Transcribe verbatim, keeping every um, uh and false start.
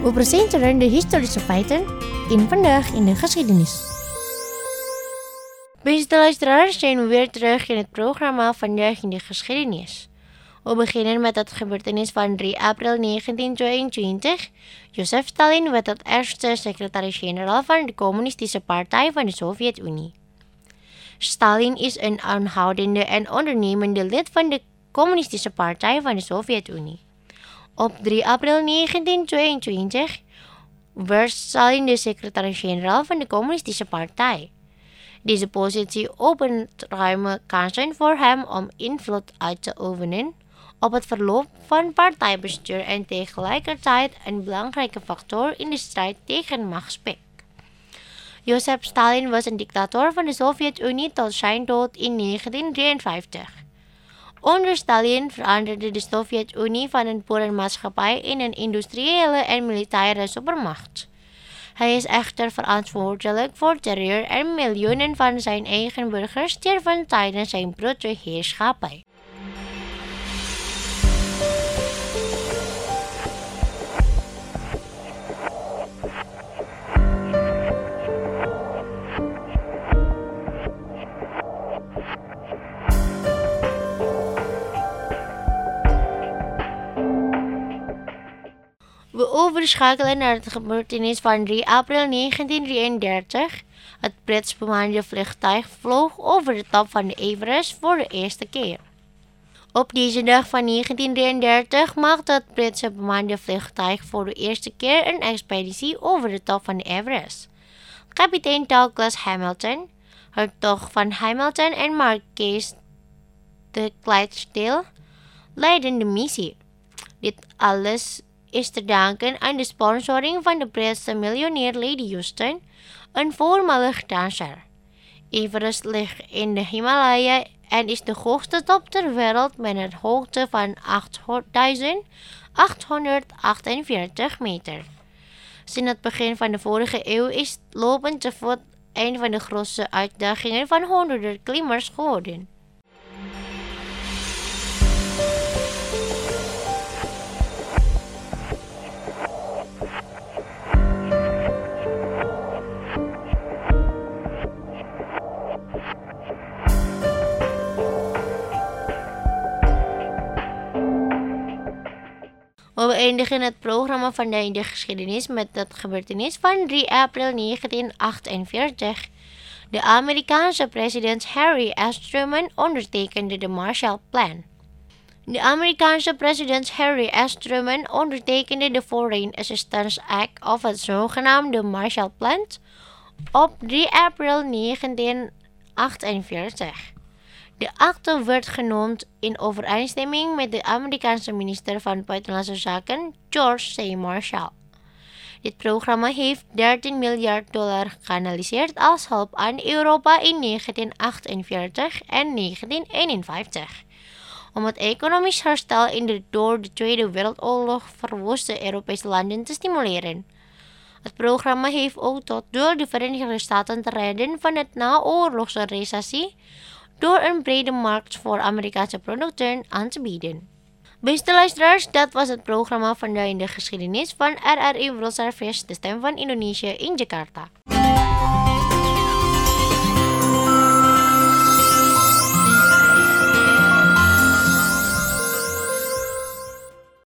We presenteren de historische feiten in Vandaag in de Geschiedenis. Beste luisteraars, zijn we weer terug in het programma Vandaag in de Geschiedenis. We beginnen met het gebeurtenis van drie april negentien tweeëntwintig. Josef Stalin werd het eerste secretaris-generaal van de Communistische Partij van de Sovjet-Unie. Stalin is een aanhoudende en ondernemende lid van de Communistische Partij van de Sovjet-Unie. Op drie april negentien tweeëntwintig werd Stalin de secretaris-generaal van de Communistische Partij. Deze positie opent ruime kansen voor hem om invloed uit te oefenen op het verloop van partijbestuur en tegelijkertijd een belangrijke factor in de strijd tegen machtsspek. Josef Stalin was een dictator van de Sovjet-Unie tot zijn dood in negentien drieënvijftig. Onder Stalin veranderde de Sovjet-Unie van een boerenmaatschappij in een industriële en militaire supermacht. Hij is echter verantwoordelijk voor terreur en miljoenen van zijn eigen burgers sterven tijdens zijn brute heerschappij. We overschakelen naar het gebeurtenis van drie april negentien drieëndertig. Het Brits bemande vliegtuig vloog over de top van de Everest voor de eerste keer. Op deze dag van negentien drieëndertig maakte het Britse bemande vliegtuig voor de eerste keer een expeditie over de top van de Everest. Kapitein Douglas Hamilton, hertog van Hamilton en Marquess de Clydesdale leidden de missie. Dit alles is te danken aan de sponsoring van de Britse miljonair Lady Houston, een voormalig danser. Everest ligt in de Himalaya en is de hoogste top ter wereld met een hoogte van achtduizend achthonderdachtenveertig meter. Sinds het begin van de vorige eeuw is lopen te voet een van de grootste uitdagingen van honderden klimmers geworden. We beëindigen het programma van de geschiedenis met het gebeurtenis van drie april negentien achtenveertig. De Amerikaanse president Harry S. Truman ondertekende de Marshallplan. De Amerikaanse president Harry S. Truman ondertekende de Foreign Assistance Act of het zogenaamde Marshallplan op drie april negentien achtenveertig. De akte werd genoemd in overeenstemming met de Amerikaanse minister van Buitenlandse Zaken, George C. Marshall. Dit programma heeft dertien miljard dollar gekanaliseerd als hulp aan Europa in negentien achtenveertig en negentien eenenvijftig, om het economisch herstel in de door de Tweede Wereldoorlog verwoeste Europese landen te stimuleren. Het programma heeft ook tot doel de Verenigde Staten te redden van het naoorlogse recessie door een brede markt voor Amerikaanse producten aan te bieden. Beste luisteraars, dat was het programma Vandaag in de Geschiedenis van R R I World Service, de stem van Indonesië in Jakarta.